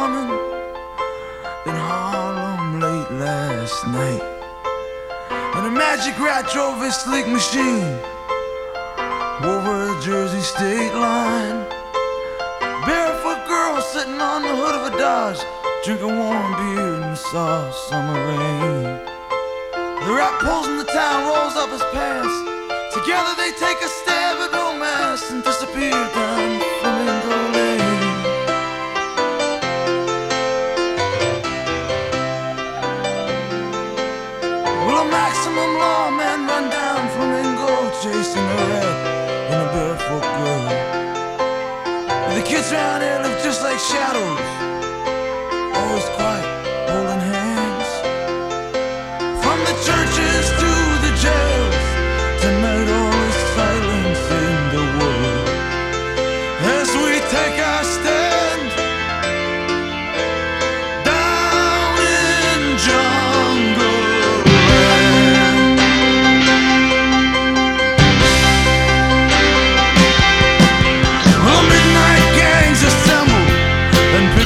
morning in Harlem late last night, and a magic rat drove his sleek machine over the Jersey state line. Barefoot girl sitting on the hood of a Dodge, drinking warm beer in the soft summer rain. The rat pulls in the town, rolls up his pants. Together they take a stab at romance and disappear down Flamingo Lane. Well, a maximum lawman run down Flamingo, chasing a rat and a barefoot girl. The kids around here look just like shadows, always quiet, holding hands. From the churches to the jails, tonight all is silence in the world as we take our stand down in jungle land. Well, midnight gangs assemble and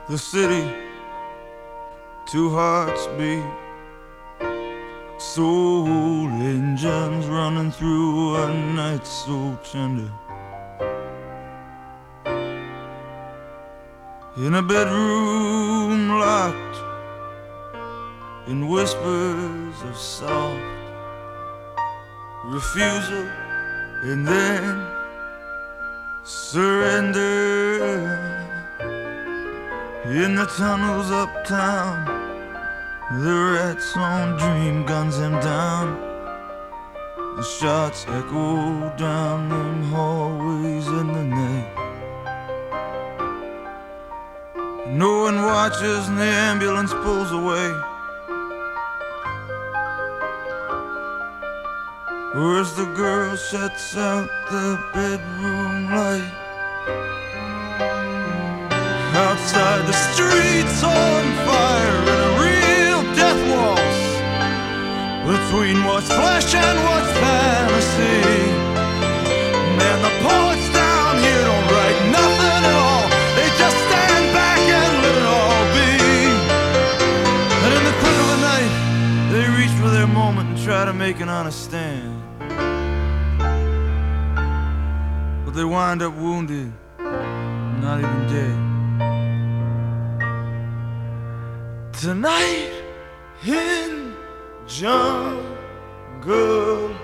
the city, two hearts beat, soul engines running through a night so tender. In a bedroom locked in whispers of soft refusal and then surrender. In the tunnels uptown, the rats on dream guns him down. The shots echo down them hallways in the night. No one watches and the ambulance pulls away. Where's the girl shuts out the bedroom light? Outside the streets on fire in a real death waltz between what's flesh and what's fantasy. Man, the poets down here don't write nothing at all. They just stand back and let it all be. And in the quick of the night, they reach for their moment and try to make an honest stand. But they wind up wounded, not even dead. Tonight in jungle